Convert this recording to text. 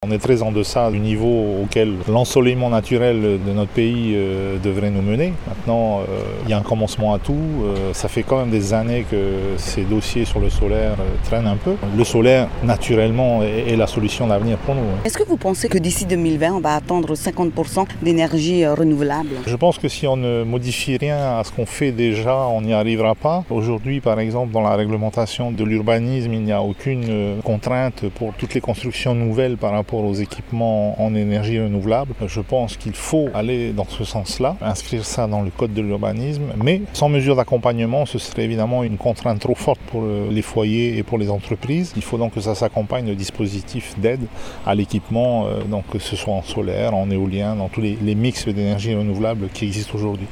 On est très en deçà du niveau auquel l'ensoleillement naturel de notre pays devrait nous mener. Maintenant, il y a un commencement à tout. Ça fait quand même des années que ces dossiers sur le solaire traînent un peu. Le solaire, naturellement, est la solution d'avenir pour nous. Est-ce que vous pensez que d'ici 2020, on va atteindre 50% d'énergie renouvelable? Je pense que si on ne modifie rien à ce qu'on fait déjà, on n'y arrivera pas. Aujourd'hui, par exemple, dans la réglementation de l'urbanisme, il n'y a aucune contrainte pour toutes les constructions nouvelles par rapport aux équipements en énergie renouvelable. Je pense qu'il faut aller dans ce sens-là, inscrire ça dans le code de l'urbanisme, mais sans mesure d'accompagnement, ce serait évidemment une contrainte trop forte pour les foyers et pour les entreprises. Il faut donc que ça s'accompagne de dispositifs d'aide à l'équipement, donc que ce soit en solaire, en éolien, dans tous les mix d'énergie renouvelable qui existent aujourd'hui.